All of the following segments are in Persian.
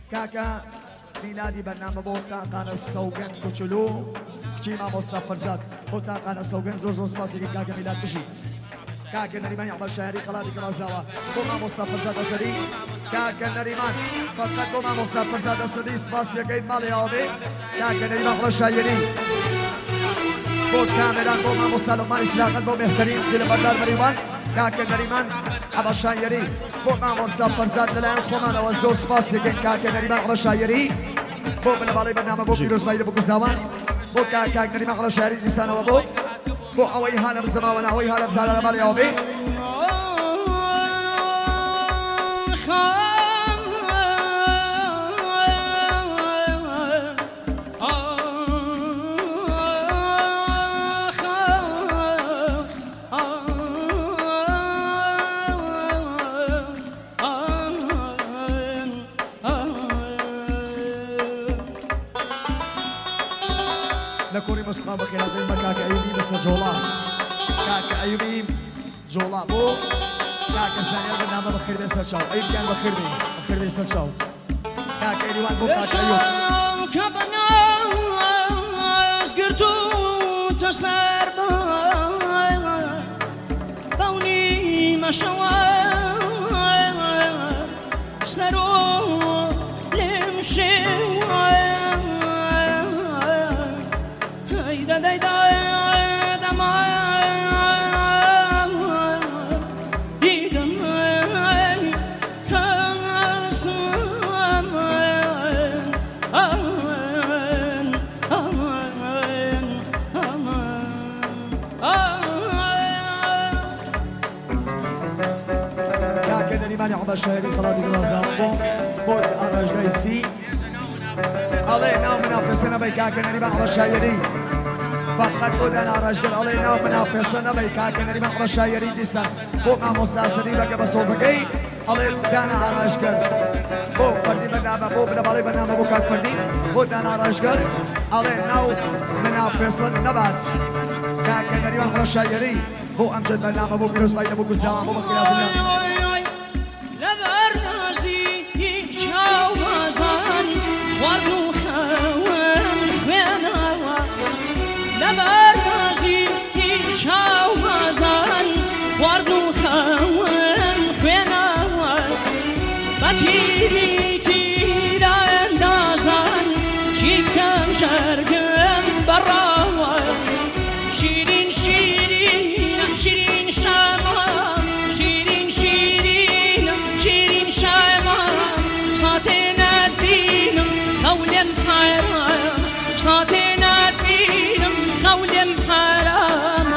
کاکە میلادی بەرنامە بۆ تاقانە سەوگەن کوچولو کچی مامۆستا فەرزاد بۆ تاقانە سەوگەن زۆر زۆر سپاسێکی کاکە میلاد بژی کاکە نەریمانی عەبەس شایەری خەڵاتی کەڵازاوە بۆ مامۆستا فەرزاد ئەسەدی کاکە نەریمان فەقەت بۆ مامۆستا فەرزاد ئەسەدی سپاسیەکەیت ماڵی ئاوێ کاکە نەریمان عەبەس شایەری بۆ کامێران بۆ مامۆستا لوقمان ئیسلاقەت بۆ بهترین فیلمبەردار نەریمان کاکە نەریمان عەبەس شایەری بۆ مامۆستا فەرزاد لەلایەن خۆمانەوە زۆر سپاسیەکەین کاکە نەریمان عەبەس شایەری بۆ بنەماڵەی بەرنامە بۆ پیرۆزبایی لە بۆ کوزاوان بۆ کاک نەریمان عەبەس شایەری دیسانەوە بۆ ئەوەی هانە بزەماوە ناوەی هانە بزانە لە ماڵی ئاوێ لكوري مسخة بخيرات المكاك أيوبي بس جولا كاك أيوبي جولا بو كاك سانيا برنامج بخير بس شاو أيوب كان بخير بس شاو كاك أيوان بو كاك أيوب كبنا سكرتو تسرب بوني مشوا سرو لمشي نەریمانی عەبەس شایەری خەڵاتی گڵازاو بۆ ئاڕژگای ئەڵێ ناو منافێسە نەبەی کاکە نەریمان عەبەس شایەری فقط بۆ دانا ئاڕژگەر ئەڵێ ناو منافێسە نەبەی کاکە نەریمان عەبەس شایەری دیسان بۆ مامۆستا ئەسەدی بەگە بە سۆزەکەی ئەڵێ دانا ئاڕژگەر بۆ فەردی بەرنامە بۆ بنەماڵەی بەرنامە بۆ کاک فەردی بۆ دانا ئاڕژگەر ئەڵێ ناو منافێسە نەبات کاکە نەریمان عەبەس شایەری بۆ ئەمجد بەرنامە بۆ پیرۆزبایی لە بۆ کوزاوان بۆ بەخێراتنە خواردن خوان خواناوا لبرنازی چاو مازن خواردن خوان خواناوا باتیری تیرا اندازن چیکم شرگم براوا شیرین شیرین شیرین شما شیرین شیرین شیرین شما ساتن خولم حرام صاتنا دينم خولم حرام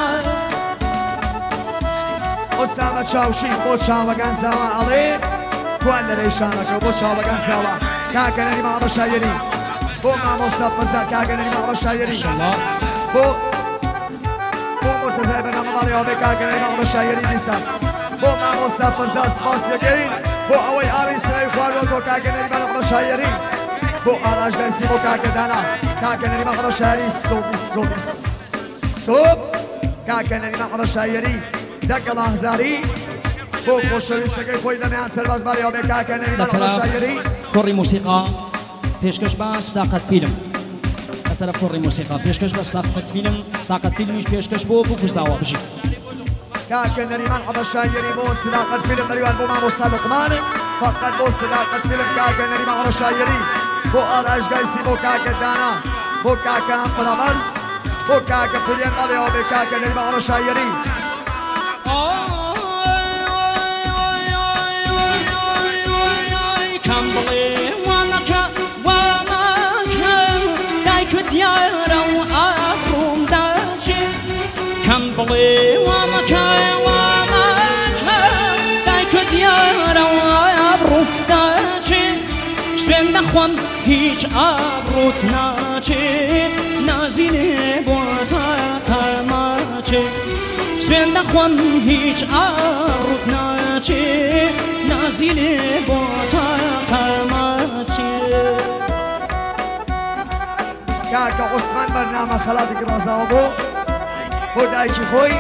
أسامة شاوشي بۆ چاوەکان زاوا ئەڵێ کوان لە ڕێشانەکە بۆ چاوەکان زاوا کاکە نەریمان عەبەس شایەری بۆ مامۆستا فەرزاد کاکە نەریمان عەبەس شایەری بۆ مرتەزای بەرنامە ماڵی ئاوێ کاکە نەریمان عەبەس شایەری دیسان بۆ مامۆستا فەرزاد سپاسیەکەین بۆ ئەوەی ئاوی سرەی خواردوەتەوە کاکە نەریمان عەبەس شایەری بۆ ئاراژدەرسی بۆ کاکە دانا کاکە نەریمان عەبەس شایەری سۆب کاکە نەریمان عەبەس شایەری دەگەڵ ئاهزاری بۆ خۆشەویستەکەی خۆی لەمەیان سەربازباری ئەوێ کاکە نەریمان عەبەس شایەری کوڕی موسیقا پێشکەش بە ساقەت فیلم لەسەرە کوڕی موسیقا پێشکەش بە ساقەت فیلم ساقەت فیلمیش پێشکەش بۆ کوزاوە بژی کاکە نەریمان عەبەس شایەری بۆ سلاقەت فیلم نەریوان بۆ مامۆستا لوقمان فقط بۆ سلاقەت فیلم کاکە نەریمان عەبەس شایەری بۆ ئاراژگای سی بۆ کاکە دانا بۆ کاکە فرامەرز بۆ کاکە پولیان ماڵی ئەوێ کاکە نەریمان عەبەس شایەری کەم بڵێ وانەکە وامەکە دایکت یارە و ئابڕووم داچێت کەم بڵێ وامەکە وامەکە دایکت یارە و ئابڕووم داچێت سوێن دەخۆم هیچ ئابڕووت ناچێت نازینێ بۆ تاقەماچێت سوێن دەخۆم هیچ ئابڕووت ناچێت نازینێ بۆ تاقەماچێت کاکە عوسمان بەرنامە خەڵاتی گڵازاوە بۆ دایکی خۆی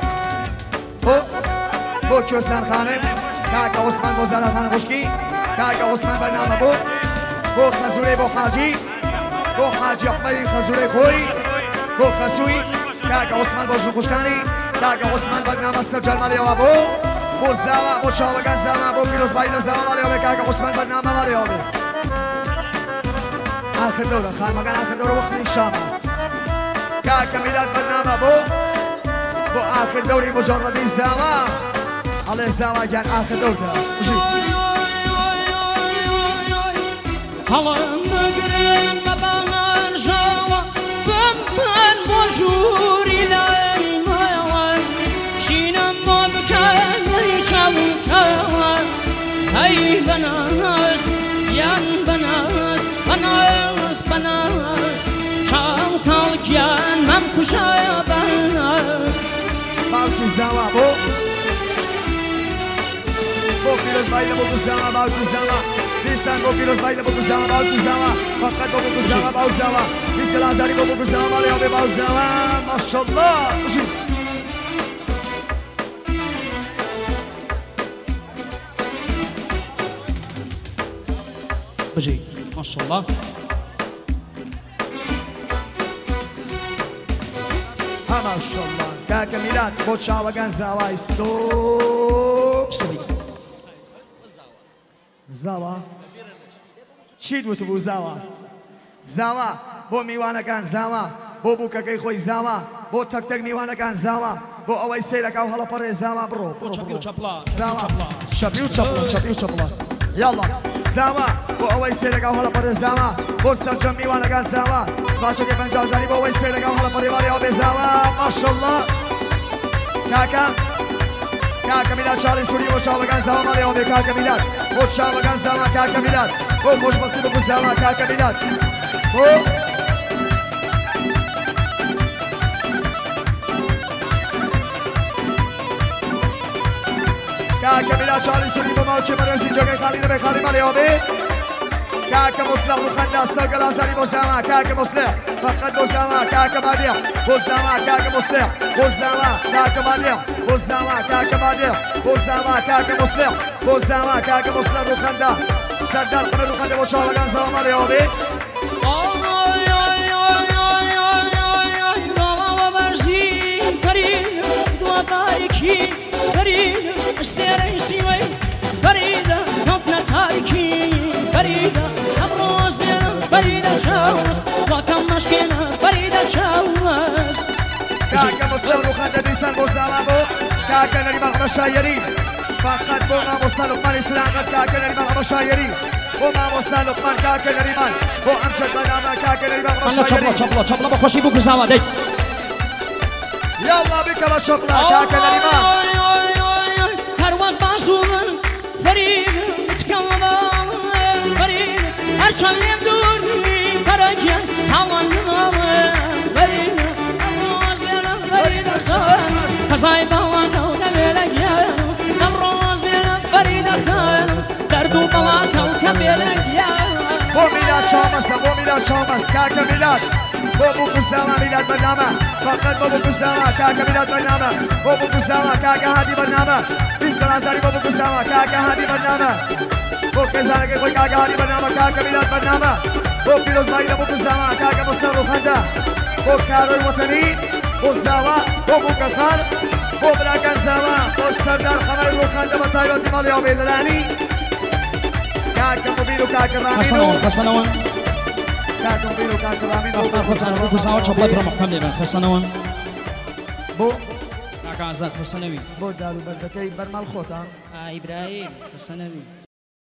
بۆ کوێستان خانم کاکە عوسمان بۆ زارا خانە خوشکی کاکە عوسمان بەرنامە بۆ بۆ خەزوورەی بۆ حاجی بۆ حاجی ئەحمەدی خەزوورەی خۆی بۆ خەسووی کاکە عوسمان بۆ ژووکوشتانی کاکە عوسمان بەرنامە سەرجەرمەڵێەوە بۆ زاوا بۆ چاوەگان زاوا بۆ پیرۆزبایی لە زاوا ماڵێەوە کاکە عوسمان بەرنامە ماڵێەوە آخر دورة خانمەکان آخر دورة وەختی شامە کاکە میلاد بەرنامە بۆ آخر دەوری مجەڕەدی زاوا ئەڵێ زاواگیان آخر دەورە بژی هەڵم بگرن بە بەڵەنژەوە بمن بۆ ژووری لای مایەوە ژینم بۆ بکەن لەی چاوکەوە هەی بەناس یان بەناس بەناس بەناس چاو کاڵکیان مەم کوژایە بەناس باوکی زاوا بۆ پیرۆزبایی لە بۆ زاوا باوکی زاوا دیسان بۆ پیرۆزبایی لە بۆ زاوا باوکی زاوا فقط بۆ زاوا باو زاوا دیسکە لازاری بۆ زاوا ماڵێەوە بێ باو زاوا ماشەڵڵا بژی بژی ماشەڵڵا ماشەڵڵا کاکە میلاد بۆ چاوەگان زاوای سۆ زاوا چی دوت بوو زاوا بۆ میوانەکان زاوا بۆ بووکەکەی خۆی زاوا بۆ تەکتەک میوانەکان زاوا بۆ ئەوەی سیرەکە و هەڵەپەڕێ زاوا بڕۆ زاوا شەپی و چەپڵە یاڵا زاوا بۆ ئەوەی سیرەکە و هەڵەپەڕێ زاوا بۆ سەرجەم میوانەکان زاوا سپاچەکە پەنجازانی بۆ ئەوەی سیرەکە و هەڵەپەڕێ ماڵێەوە بێ زاوا ماشەڵڵا کاکە میلاد چاڵی سووری بۆ چاوەکان زاوا ماڵێەوە بێ کاکە میلاد بۆ چاوەکان زاوا کاکە میلاد بۆ خۆشبەختی بۆ زاوا کاکە میلاد بۆ کاکە میلاد چاڵی سووری بۆ ماوکی بەرەزی جێگەی خاڵی دەبێ خاڵی ماڵێەوە بێ کاکە مۆسلح ڕوخەندا سەرگە لازاری بۆ زاوا کاکە مۆسلح فقط بۆ زاوا کاکە مادیح بۆ زاوا کاکە مۆسلح بۆ زاوا کاکە مادیح بۆ زاوا کاکە مادیح بۆ زاوا کاکە مۆسلح بۆ زاوا کاکە مۆسلح ڕوخەندا سەردار قمە ڕوخەندا بۆ چاوەکان زاوا ماڵێەوە بێ استێرەی سیوەی فەریدە نەوتنە تاریکی فەریدە ئەمڕۆز بێنە فەریدە چاوس وەکەم مەشکێنە فەریدە چاوس کاکە مۆسلح ڕوخەندا دیسان بۆ زاوا بۆ کاکە نەریمان ئەمە شایەری فقط بۆ مامۆستا لوقمانی سلاغەت کاکە نەریمان ئەمە شایەری بۆ مامۆستا لوقمان کاکە نەریمان بۆ ئەم چەند بەنامە کاکە نەریمان ئەمە شایەری چەپڵە بە خۆشی بوو گوزاوە دەی یاڵا بکە بە شەپڵە کاکە نەریمان هەروەک باشوڵن فەریدە بچکەڵە فەریدە هەرچەند لێم دووری فەرەگیان تاوان ناڵێ فەریدە ئەمڕۆز بێنە فەریدە خان قەزای باڵاکە و دەبێ لە گیان ئەمڕۆز بێنە فەریدە خان دەرد و بەڵاکە و کە بێ لە گیان بۆ میلاد شامەسە بۆ میلاد شامەس کاکە میلاد بۆ بووکوزاوا میلاد بەرنامە فقط بۆ بووکوزاوا کاکە میلاد بەرنامە بۆ بووکوزاوا کاکە هادی بەرنامە بیست بەلازاری بۆ بووکوزاوا کاکە هادی بەرنامە بۆ کێزانەکەی خۆی کاکە هادی بەرنامە کاکە میلاد بەرنامە بۆ پیرۆزبایی لە بووکوزاوا کاکە مۆسلح ڕوخەندا بۆ کارۆی وەتەنی بۆ زاوا بۆ بووکەخان بۆ براکان زاوا بۆ سەردار قەمەر ڕوخەندا بە تایبەتی ماڵێەوە بێ لەلانی کاکە مبیر و کاکە ڕامین و خەسەنەوە کاکە مبیر و کاکە ڕامین و گوزاوە چەپڵە بڕە مەحکەم لێبن خەسەنەوە بۆ کاکە ئازاد خەسەنەوی بۆ دارو بەردەکەی بەرمەڵ خۆتان ئایبراهیم حسەنەوی